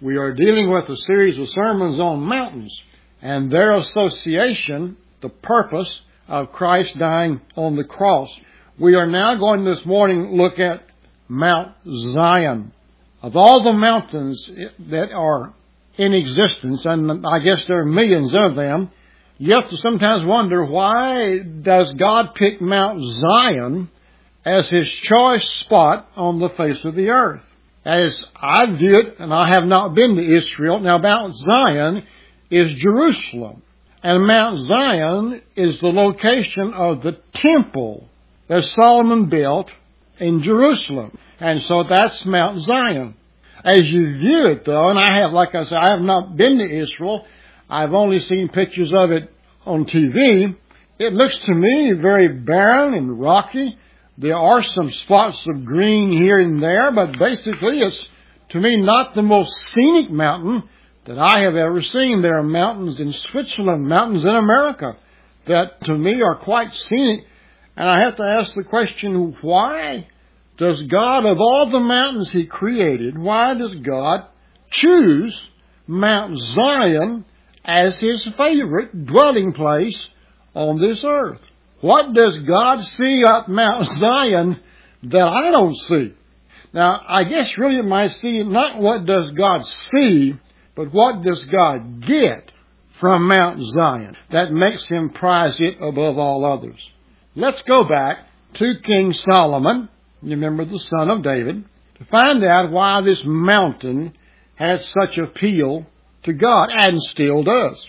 We are dealing with a series of sermons on mountains and their association, the purpose of Christ dying on the cross. We are now going this morning to look at Mount Zion. Of all the mountains that are in existence, and I guess there are millions of them, you have to sometimes wonder, why does God pick Mount Zion as His choice spot on the face of the earth? As I view it, and I have not been to Israel, now Mount Zion is Jerusalem. And Mount Zion is the location of the temple that Solomon built in Jerusalem. And so that's Mount Zion. As you view it, though, and I have, like I said, I have not been to Israel. I've only seen pictures of it on TV. It looks to me very barren and rocky. There are some spots of green here and there, but basically it's, to me, not the most scenic mountain that I have ever seen. There are mountains in Switzerland, mountains in America, that to me are quite scenic. And I have to ask the question, why does God, of all the mountains He created, why does God choose Mount Zion as His favorite dwelling place on this earth? What does God see up Mount Zion that I don't see? Now, I guess really it might see not what does God see, but what does God get from Mount Zion that makes Him prize it above all others. Let's go back to King Solomon, you remember the son of David, to find out why this mountain had such appeal to God, and still does.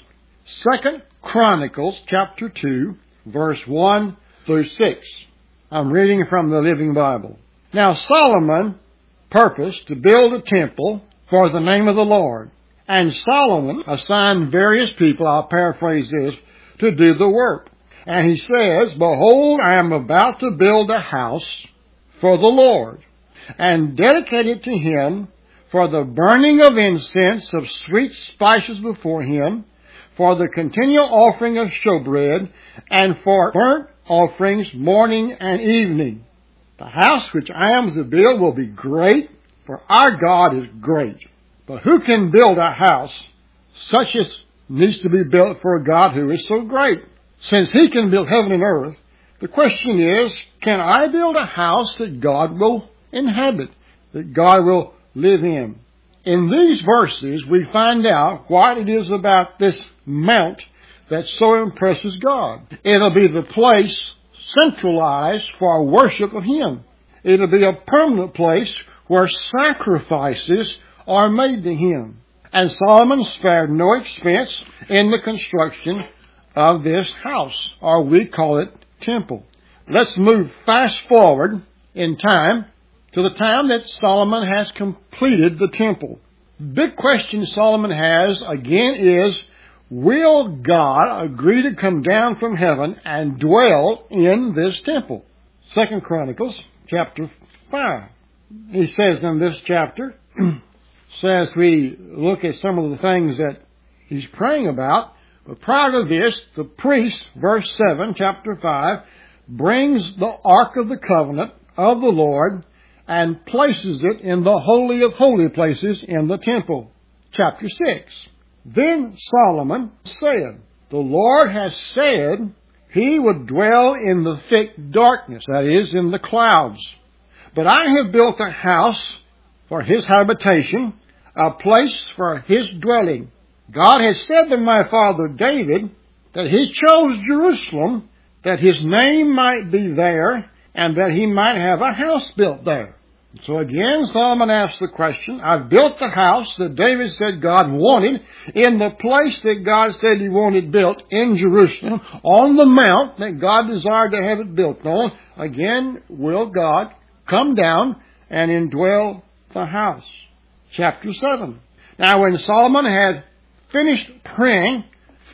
2 Chronicles chapter 2, verse 1 through 6. I'm reading from the Living Bible. Now Solomon purposed to build a temple for the name of the Lord. And Solomon assigned various people, I'll paraphrase this, to do the work. And he says, Behold, I am about to build a house for the Lord, and dedicate it to Him for the burning of incense of sweet spices before Him, for the continual offering of showbread, and for burnt offerings morning and evening. The house which I am to build will be great, for our God is great. But who can build a house such as needs to be built for a God who is so great? Since He can build heaven and earth, the question is, can I build a house that God will inhabit, that God will live in? In these verses, we find out what it is about this mount that so impresses God. It'll be the place centralized for worship of Him. It'll be a permanent place where sacrifices are made to Him. And Solomon spared no expense in the construction of this house, or we call it temple. Let's move fast forward in time to the time that Solomon has completed the temple. Big question Solomon has, again, is, will God agree to come down from heaven and dwell in this temple? 2 Chronicles chapter 5. He says in this chapter, so as we look at some of the things that he's praying about, but prior to this, the priest, verse 7, chapter 5, brings the Ark of the Covenant of the Lord and places it in the Holy of Holy Places in the temple. Chapter 6. Then Solomon said, The Lord has said He would dwell in the thick darkness, that is, in the clouds. But I have built a house for His habitation, a place for His dwelling. God has said to my father David that He chose Jerusalem, that His name might be there, and that He might have a house built there. So again, Solomon asks the question, I've built the house that David said God wanted in the place that God said He wanted built in Jerusalem, on the mount that God desired to have it built on. Again, will God come down and indwell the house? Chapter 7. Now when Solomon had finished praying,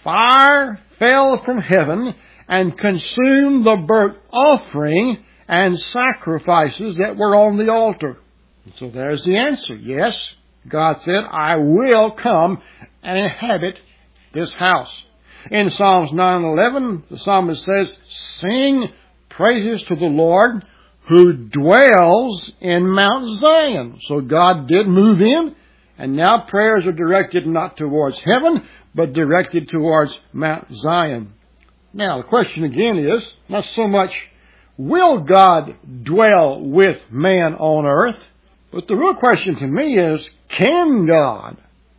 fire fell from heaven and consumed the burnt offering and sacrifices that were on the altar. So there's the answer. Yes, God said, I will come and inhabit this house. In Psalms 9:11, the psalmist says, Sing praises to the Lord who dwells in Mount Zion. So God did move in And now prayers are directed not towards heaven, but directed towards Mount Zion. Now the question again is, not so much will God dwell with man on earth, but the real question to me is, can God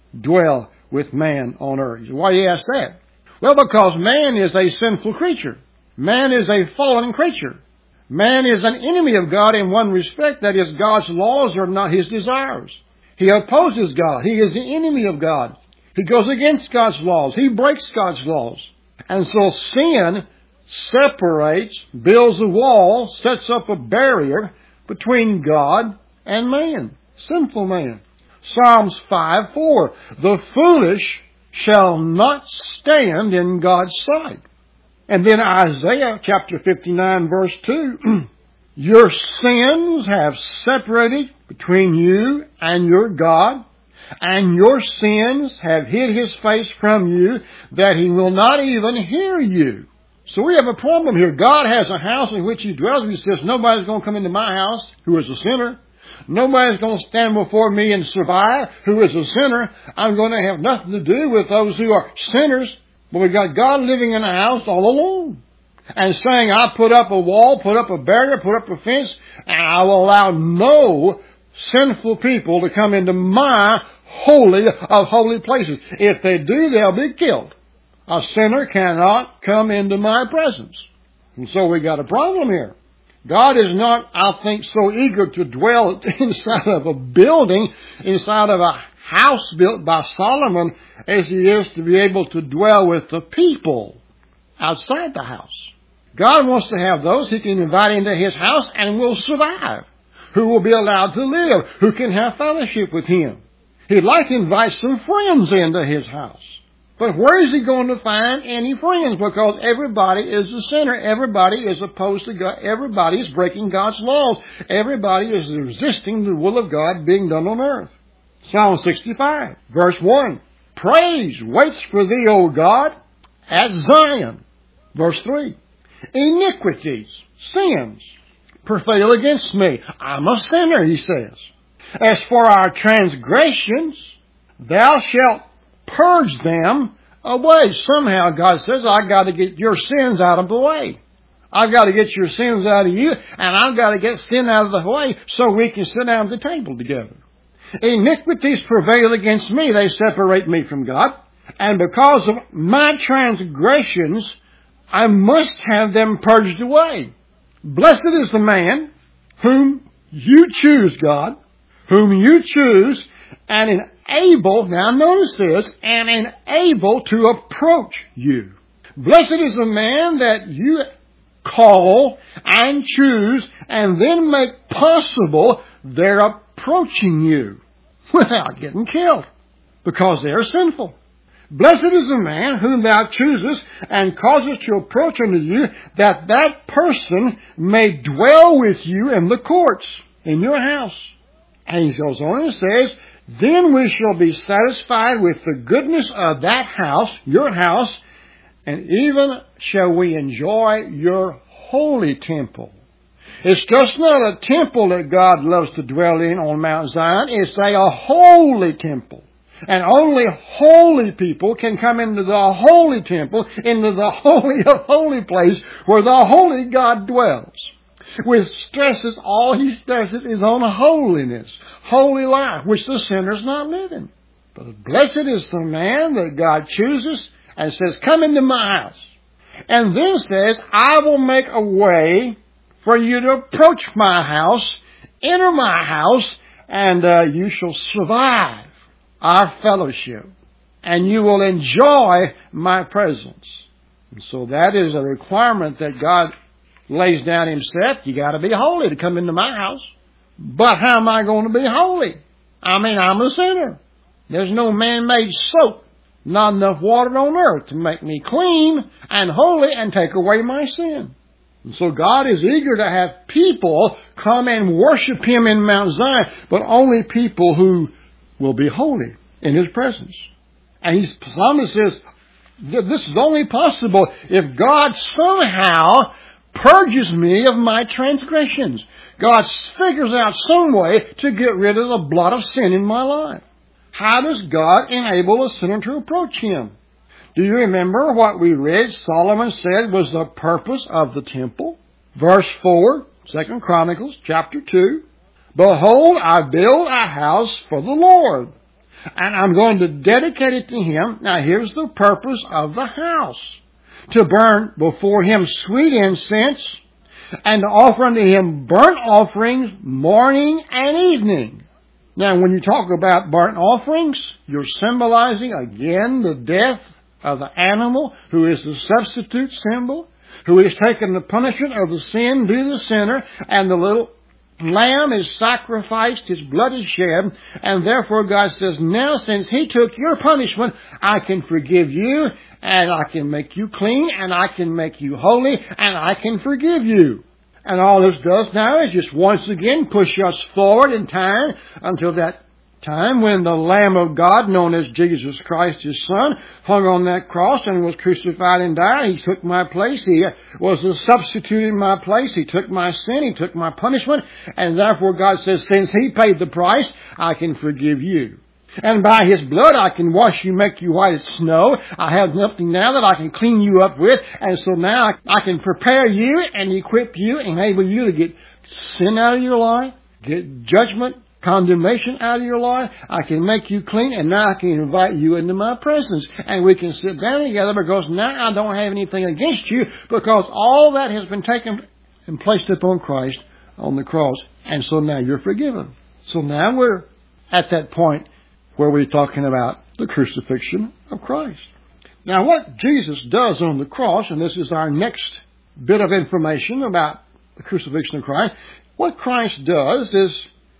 dwell with man on earth? Why do you ask that? Well, because man is a sinful creature. Man is a fallen creature. Man is an enemy of God in one respect, that is, God's laws are not his desires. He opposes God. He is the enemy of God. He goes against God's laws. He breaks God's laws. And so sin separates, builds a wall, sets up a barrier between God and man, sinful man. Psalms 5:4, the foolish shall not stand in God's sight. And then Isaiah chapter 59 verse 2, your sins have separated between you and your God, and your sins have hid his face from you, that he will not even hear you. So we have a problem here. God has a house in which he dwells. He says, nobody's going to come into my house who is a sinner. Nobody's going to stand before me and survive who is a sinner. I'm going to have nothing to do with those who are sinners. But we got God living in a house all alone. And saying, I put up a wall, put up a barrier, put up a fence, and I will allow no sinful people to come into my holy of holy places. If they do, they'll be killed. A sinner cannot come into my presence. And so we got a problem here. God is not, I think, so eager to dwell inside of a building, inside of a house built by Solomon, as he is to be able to dwell with the people outside the house. God wants to have those he can invite into his house and will survive, who will be allowed to live, who can have fellowship with him. He'd like to invite some friends into his house. But where is he going to find any friends? Because everybody is a sinner. Everybody is opposed to God. Everybody is breaking God's laws. Everybody is resisting the will of God being done on earth. Psalm 65, verse 1. Praise waits for thee, O God, at Zion. Verse 3. Iniquities, sins, prevail against me. I'm a sinner, he says. As for our transgressions, thou shalt purge them away. Somehow God says, I've got to get your sins out of the way. I've got to get your sins out of you, and I've got to get sin out of the way so we can sit down at the table together. Iniquities prevail against me. They separate me from God. And because of my transgressions, I must have them purged away. Blessed is the man whom you choose, God, whom you choose and enable, now notice this, and enable to approach you. Blessed is the man that you call and choose and then make possible their approaching you without getting killed, because they are sinful. Blessed is the man whom thou choosest and causest to approach unto you, that that person may dwell with you in the courts, in your house. And he goes on and says, then we shall be satisfied with the goodness of that house, your house, and even shall we enjoy your holy temple. It's just not a temple that God loves to dwell in on Mount Zion. It's a holy temple. And only holy people can come into the holy temple, into the holy of holy place where the holy God dwells. With stresses, all he stresses is on holiness, holy life, which the sinner's not living. But blessed is the man that God chooses and says, come into my house. And then says, I will make a way for you to approach my house, enter my house, and you shall survive our fellowship, and you will enjoy my presence. And so that is a requirement that God lays down himself. You got to be holy to come into my house. But how am I going to be holy? I'm a sinner. There's no man-made soap, not enough water on earth to make me clean and holy and take away my sin. And so God is eager to have people come and worship him in Mount Zion, but only people who will be holy in his presence. And Psalmist says, this is only possible if God somehow purges me of my transgressions. God figures out some way to get rid of the blot of sin in my life. How does God enable a sinner to approach Him? Do you remember what we read Solomon said was the purpose of the temple? Verse 4, 2 Chronicles chapter 2. Behold, I build a house for the Lord, and I'm going to dedicate it to Him. Now here's the purpose of the house. To burn before Him sweet incense, and to offer unto Him burnt offerings morning and evening. Now when you talk about burnt offerings, you're symbolizing again the death of the animal who is the substitute symbol, who is taking the punishment of the sin due to the sinner, and the little lamb is sacrificed, his blood is shed, and therefore God says, now since He took your punishment, I can forgive you, and I can make you clean, and I can make you holy, and I can forgive you. And all this does now is just once again push us forward in time until that time when the Lamb of God, known as Jesus Christ, His Son, hung on that cross and was crucified and died. He took my place. He was a substitute in my place. He took my sin. He took my punishment. And therefore God says, since He paid the price, I can forgive you. And by His blood I can wash you, make you white as snow. I have nothing now that I can clean you up with. And so now I can prepare you and equip you and enable you to get sin out of your life, get judgment, condemnation out of your life. I can make you clean, and now I can invite you into my presence. And we can sit down together, because now I don't have anything against you, because all that has been taken and placed upon Christ on the cross. And so now you're forgiven. So now we're at that point where we're talking about the crucifixion of Christ. Now what Jesus does on the cross, and this is our next bit of information about the crucifixion of Christ, what Christ does is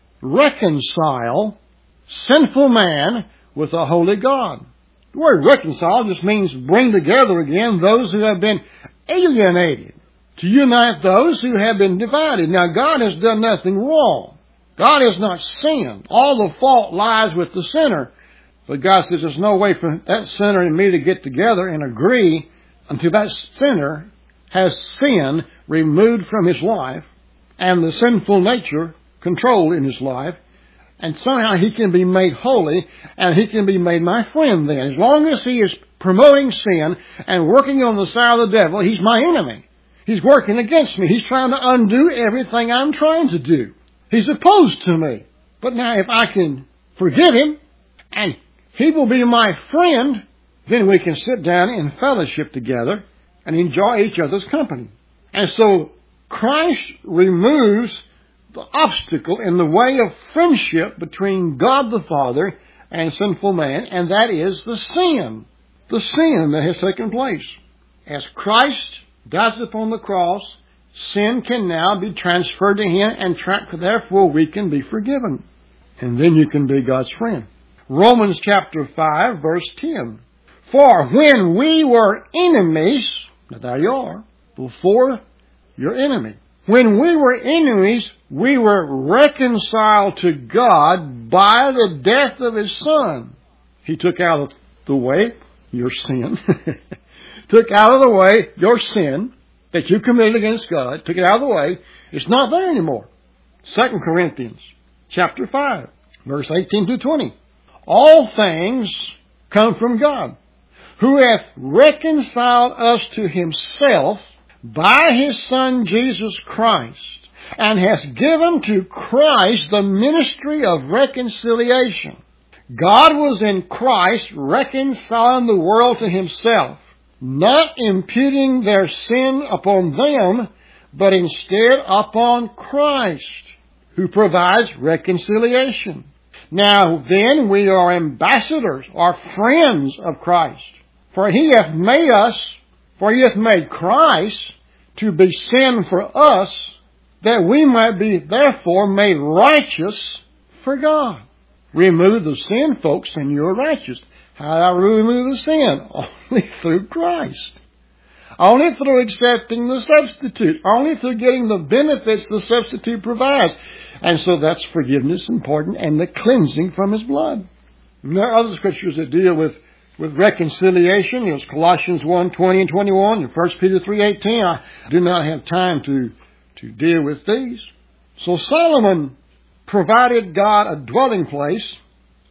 reconcile sinful man with a holy God. The word reconcile just means bring together again those who have been alienated, to unite those who have been divided. Now God has done nothing wrong. God has not sinned. All the fault lies with the sinner. But God says there's no way for that sinner and me to get together and agree until that sinner has sin removed from his life and the sinful nature control in his life, and somehow he can be made holy, and he can be made my friend then. As long as he is promoting sin and working on the side of the devil, he's my enemy. He's working against me. He's trying to undo everything I'm trying to do. He's opposed to me. But now if I can forgive him, and he will be my friend, then we can sit down in fellowship together and enjoy each other's company. And so Christ removes the obstacle in the way of friendship between God the Father and sinful man, and that is the sin that has taken place. As Christ dies upon the cross, sin can now be transferred to Him, and therefore we can be forgiven. And then you can be God's friend. Romans chapter 5, verse 10. For when we were enemies, now there you are, before your enemy. When we were enemies, we were reconciled to God by the death of His Son. He took out of the way your sin. Took out of the way your sin that you committed against God. Took it out of the way. It's not there anymore. 2 Corinthians chapter 5, verse 18 to 20. All things come from God, who hath reconciled us to Himself by His Son Jesus Christ, and has given to Christ the ministry of reconciliation. God was in Christ reconciling the world to Himself, not imputing their sin upon them, but instead upon Christ, who provides reconciliation. Now then we are ambassadors, or friends of Christ, for He hath made Christ to be sin for us, that we might be therefore made righteous for God. Remove the sin, folks, and you're righteous. How do I remove the sin? Only through Christ. Only through accepting the substitute. Only through getting the benefits the substitute provides. And so that's forgiveness important, and the cleansing from His blood. And there are other scriptures that deal with reconciliation. There's Colossians 1:20 and 21, and 1 Peter 3:18. I do not have time to deal with these. So Solomon provided God a dwelling place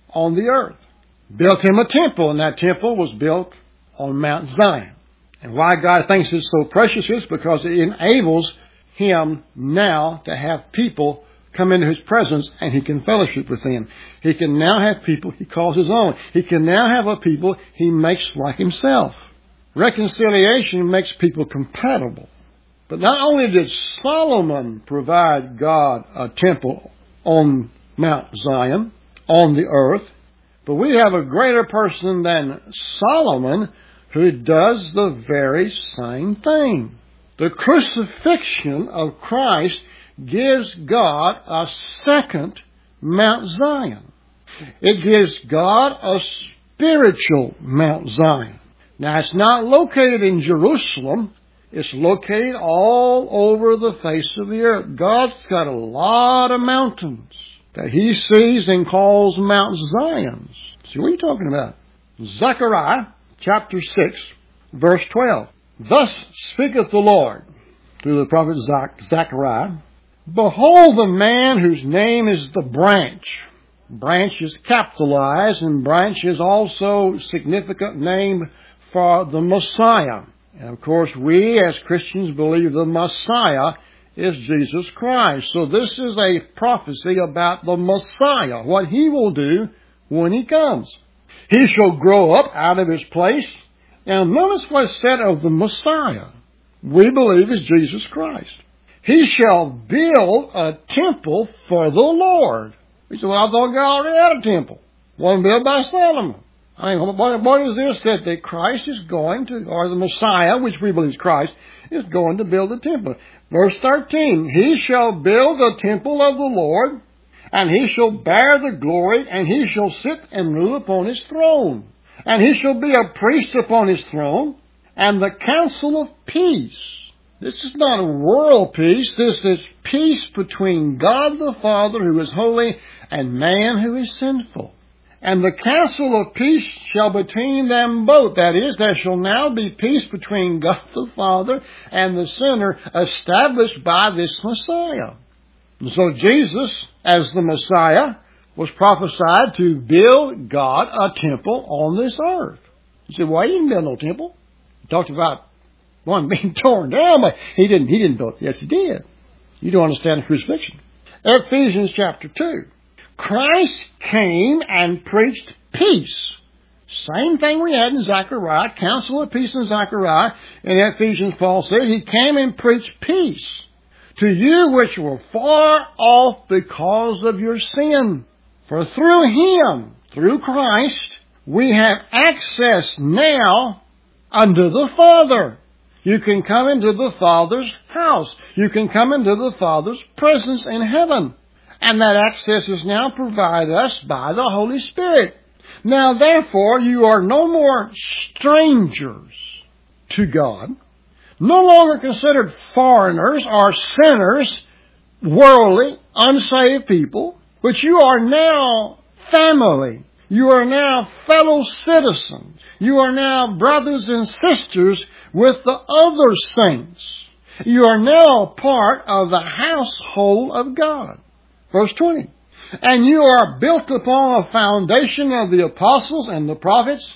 on the earth. Built him a temple, and that temple was built on Mount Zion. And why God thinks it's so precious is because it enables him now to have people come into his presence and he can fellowship with them. He can now have people he calls his own. He can now have a people he makes like himself. Reconciliation makes people compatible. But not only did Solomon provide God a temple on Mount Zion, on the earth, but we have a greater person than Solomon who does the very same thing. The crucifixion of Christ gives God a second Mount Zion. It gives God a spiritual Mount Zion. Now, it's not located in Jerusalem. It's located all over the face of the earth. God's got a lot of mountains that he sees and calls Mount Zions. See, what are you talking about? Zechariah chapter 6, verse 12. Thus speaketh the Lord through the prophet Zechariah. Behold the man whose name is the branch. Branch is capitalized, and branch is also a significant name for the Messiah. And of course, we as Christians believe the Messiah is Jesus Christ. So this is a prophecy about the Messiah, what he will do when he comes. He shall grow up out of his place. Now notice what's said of the Messiah. We believe is Jesus Christ. He shall build a temple for the Lord. He said, well, I thought God already had a temple. One built by Solomon. I mean, what is this that Christ is going to, or the Messiah, which we believe is Christ, is going to build a temple? Verse 13, he shall build a temple of the Lord, and he shall bear the glory, and he shall sit and rule upon his throne. And he shall be a priest upon his throne, and the counsel of peace. This is not a world peace. This is peace between God the Father, who is holy, and man, who is sinful. And the counsel of peace shall between them both. That is, there shall now be peace between God the Father and the sinner, established by this Messiah. And so Jesus, as the Messiah, was prophesied to build God a temple on this earth. You say, well, he didn't build no temple. He talked about one being torn down, but he didn't build it. Yes, he did. You don't understand the crucifixion. Ephesians chapter 2. Christ came and preached peace. Same thing we had in Zechariah, counsel of peace in Zechariah. In Ephesians, Paul said, he came and preached peace to you which were far off because of your sin. For through him, through Christ, we have access now unto the Father. You can come into the Father's house. You can come into the Father's presence in heaven. And that access is now provided us by the Holy Spirit. Now, therefore, you are no more strangers to God, no longer considered foreigners or sinners, worldly, unsaved people, but you are now family. You are now fellow citizens. You are now brothers and sisters with the other saints. You are now part of the household of God. Verse 20. And you are built upon a foundation of the apostles and the prophets.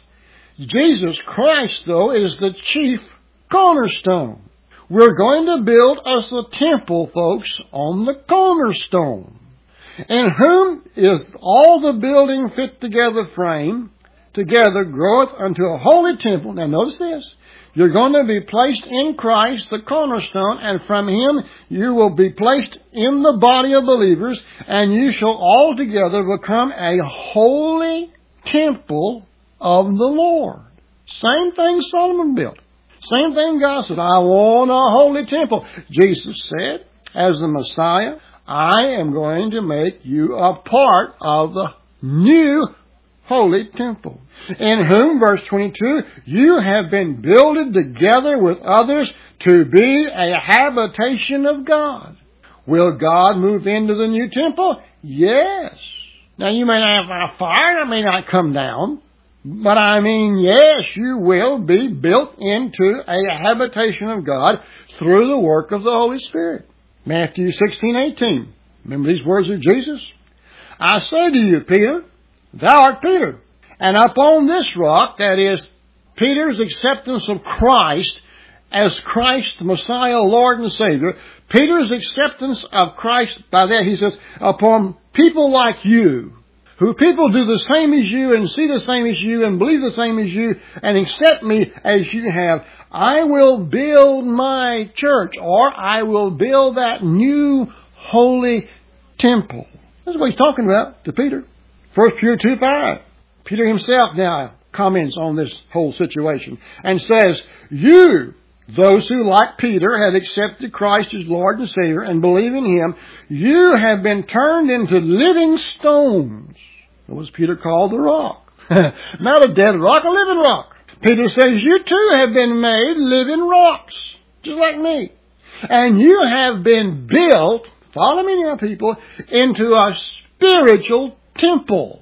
Jesus Christ, though, is the chief cornerstone. We're going to build us a temple, folks, on the cornerstone, in whom is all the building fit together frame, together groweth unto a holy temple. Now notice this. You're going to be placed in Christ, the cornerstone, and from him you will be placed in the body of believers, and you shall all together become a holy temple of the Lord. Same thing Solomon built. Same thing God said, I want a holy temple. Jesus said, as the Messiah, I am going to make you a part of the new holy temple, in whom, verse 22, you have been builded together with others to be a habitation of God. Will God move into the new temple? Yes. Now you may not have a fire, it may not come down, but I mean, yes, you will be built into a habitation of God through the work of the Holy Spirit. Matthew 16:18. Remember these words of Jesus? I say to you, Peter, Thou art Peter. And upon this rock, that is, Peter's acceptance of Christ as Christ, the Messiah, Lord and Savior, Peter's acceptance of Christ, by that he says, upon people like you, who people do the same as you and see the same as you and believe the same as you and accept me as you have, I will build my church, or I will build that new holy temple. That's what he's talking about to Peter. 1 Peter 2:5. Peter himself now comments on this whole situation and says, you, those who, like Peter, have accepted Christ as Lord and Savior and believe in Him, you have been turned into living stones. That was Peter called the rock. Not a dead rock, a living rock. Peter says, you too have been made living rocks, just like me. And you have been built, follow me now people, into a spiritual temple,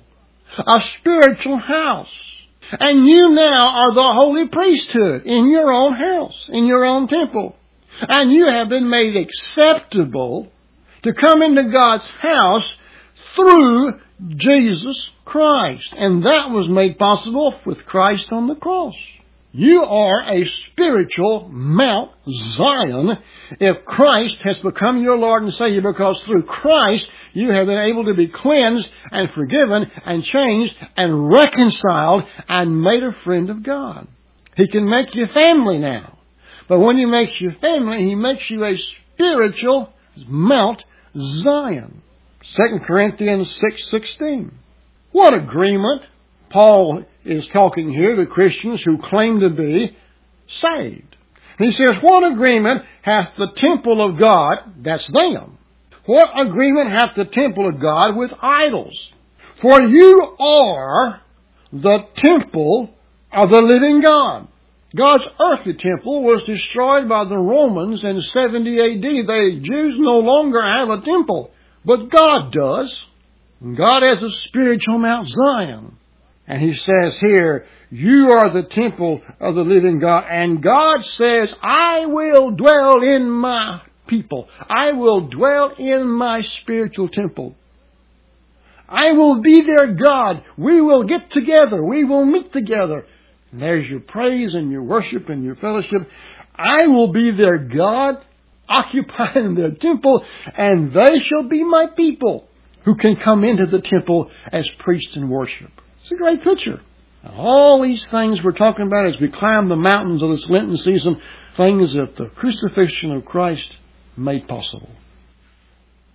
a spiritual house. And you now are the holy priesthood in your own house, in your own temple. And you have been made acceptable to come into God's house through Jesus Christ. And that was made possible with Christ on the cross. You are a spiritual Mount Zion if Christ has become your Lord and Savior, because through Christ you have been able to be cleansed and forgiven and changed and reconciled and made a friend of God. He can make you family now. But when He makes you family, He makes you a spiritual Mount Zion. 2 Corinthians 6:16. What agreement! Paul is talking here to Christians who claim to be saved. He says, what agreement hath the temple of God, that's them, what agreement hath the temple of God with idols? For you are the temple of the living God. God's earthly temple was destroyed by the Romans in 70 AD. The Jews no longer have a temple, but God does. God has a spiritual Mount Zion. And He says here, you are the temple of the living God. And God says, I will dwell in my people. I will dwell in my spiritual temple. I will be their God. We will get together. We will meet together. And there's your praise and your worship and your fellowship. I will be their God, occupying their temple, and they shall be my people who can come into the temple as priests and worship. It's a great picture. And all these things we're talking about as we climb the mountains of this Lenten season, things that the crucifixion of Christ made possible.